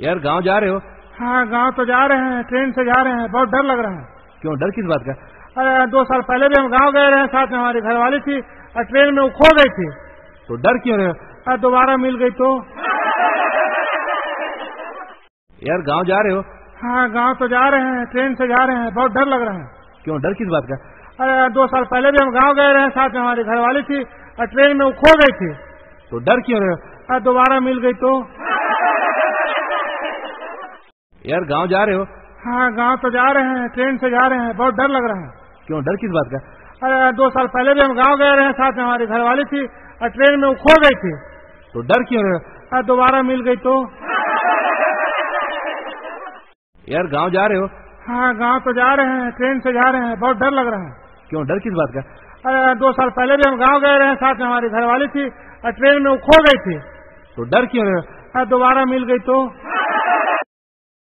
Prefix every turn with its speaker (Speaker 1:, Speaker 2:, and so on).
Speaker 1: यार गांव जा रहे हो?
Speaker 2: हाँ गांव तो जा रहे हैं, ट्रेन से जा रहे हैं, बहुत डर लग रहा है।
Speaker 1: क्यों, डर किस बात का?
Speaker 2: अरे 2 साल पहले भी हम गांव गए रहे, साथ में हमारी घरवाली थी और ट्रेन में वो खो गई थी।
Speaker 1: तो डर क्यों रहे हो?
Speaker 2: दोबारा मिल गई तो।
Speaker 1: यार गांव जा रहे हो?
Speaker 2: हाँ गांव तो जा रहे हैं, ट्रेन से जा रहे हैं, बहुत डर लग रहा है।
Speaker 1: क्यों, डर किस बात का?
Speaker 2: अरे 2 साल पहले भी हम गांव गए रहे, साथ में हमारी घरवाली थी और ट्रेन में वो खो गई थी।
Speaker 1: तो डर क्यों रहे हो?
Speaker 2: दोबारा मिल गई तो।
Speaker 1: यार गांव जा रहे हो?
Speaker 2: हाँ गांव तो जा रहे हैं, ट्रेन से जा रहे हैं, बहुत डर लग रहा है।
Speaker 1: क्यों, डर किस बात का?
Speaker 2: अरे 2 साल पहले भी हम गांव गए रहे, साथ में हमारी घरवाली थी और ट्रेन में वो खो गई थी।
Speaker 1: तो डर क्यों रहे हो?
Speaker 2: दोबारा मिल गई तो।
Speaker 1: यार गांव जा रहे हो?
Speaker 2: हाँ गांव तो जा रहे हैं, ट्रेन से जा रहे हैं, बहुत डर लग रहा है।
Speaker 1: क्यों, डर किस बात का?
Speaker 2: अरे 2 साल पहले भी हम गांव गए रहे, साथ में हमारी घरवाली थी और ट्रेन में वो खो गई थी।
Speaker 1: तो डर क्यों रहे हो?
Speaker 2: दोबारा मिल गई तो।